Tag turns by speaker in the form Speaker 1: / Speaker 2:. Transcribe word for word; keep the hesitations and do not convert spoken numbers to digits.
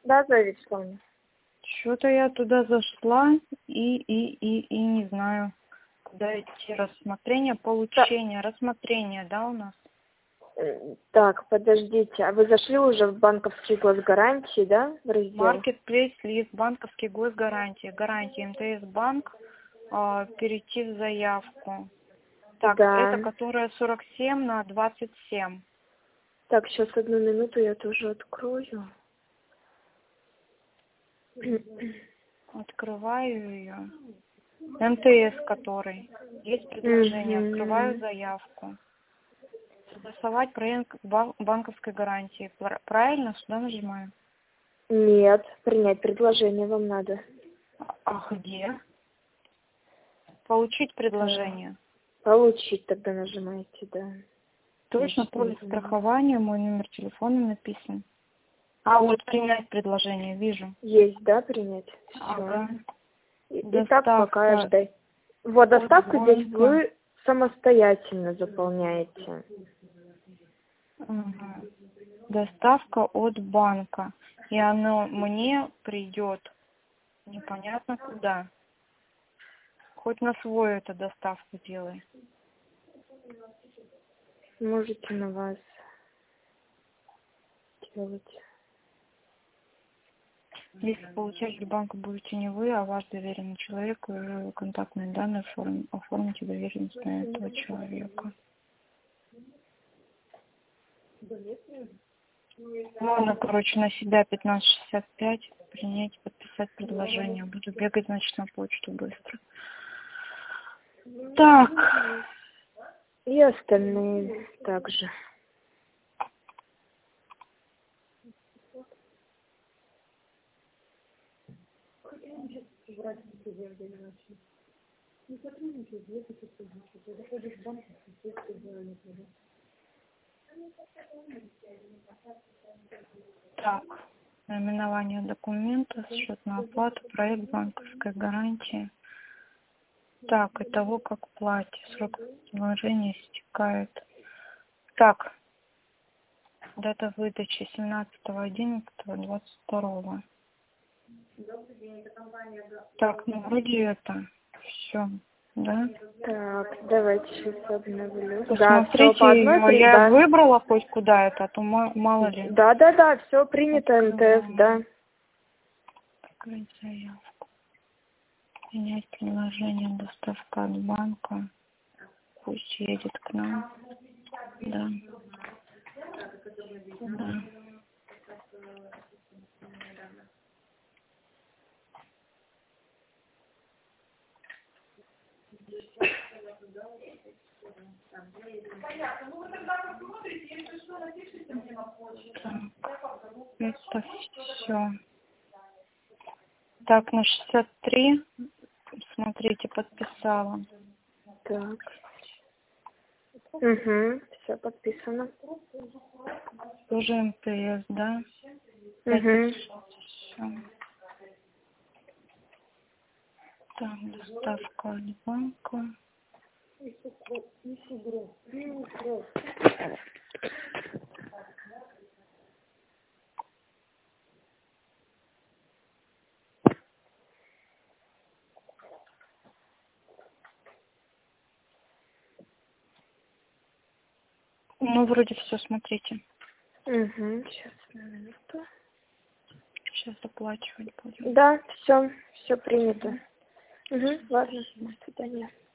Speaker 1: Да, Зоя Вячеславовна.
Speaker 2: Что-то я туда зашла и, и, и, и не знаю, куда идти. Рассмотрение, получение, да. Рассмотрение, да, у нас?
Speaker 1: Так, подождите, а вы зашли уже в банковский госгарантии, да, в раздел?
Speaker 2: Маркетплейс, лист, банковский госгарантии, гарантии, МТС банк, э, перейти в заявку. Так,
Speaker 1: да.
Speaker 2: это которая сорок семь на двадцать семь.
Speaker 1: Так, сейчас одну минуту я тоже открою.
Speaker 2: Открываю ее. МТС который. Есть предложение.
Speaker 1: Mm-hmm.
Speaker 2: Открываю заявку. Согласовать проект банковской гарантии. Правильно? Сюда нажимаю?
Speaker 1: Нет, принять предложение вам надо.
Speaker 2: А где? Получить предложение.
Speaker 1: Получить тогда нажимаете, да.
Speaker 2: Точно, полис страхования, мой номер телефона написан. А вот принять предложение, вижу.
Speaker 1: Есть, да, принять?
Speaker 2: Ага.
Speaker 1: Итак, пока ждать. Вот, доставку здесь вы самостоятельно заполняете.
Speaker 2: Ага. Доставка от банка. И оно мне придет непонятно куда. Хоть на свой эту доставку делай.
Speaker 1: Можете на вас делать.
Speaker 2: Если получатель банка будете не вы, а ваш доверенный человек, уже контактные данные оформ... оформите доверенность на этого человека. Можно, короче, на себя пятнадцать шестьдесят пять принять, подписать предложение. Буду бегать, значит, на почту быстро. Так.
Speaker 1: И остальные также.
Speaker 2: Так, наименование документа, счет на оплату, проект банковской гарантии. Так, итого как платье, срок вложения истекает. Так, дата выдачи семнадцатого одиннадцатого двадцать второго. Так, ну вроде это все, да?
Speaker 1: Так, давайте сейчас обновлю.
Speaker 2: Посмотрите,
Speaker 1: да, по одной,
Speaker 2: я
Speaker 1: да.
Speaker 2: выбрала хоть куда это, а то мало ли.
Speaker 1: Да, да, да, все принято, МТС, да.
Speaker 2: Открыть заявку. Принять приложение доставка от банка. Пусть едет к нам. Да. Да. Так, это все. Так, на шестьдесят три, смотрите, подписала.
Speaker 1: Так. Угу, все подписано.
Speaker 2: Тоже МТС, да?
Speaker 1: Угу.
Speaker 2: Все. Так, доставка от банка. Ну, вроде все, смотрите.
Speaker 1: Угу, сейчас, на минуту.
Speaker 2: Сейчас оплачивать будем.
Speaker 1: Да, все, все принято. Угу, ладно, до свидания.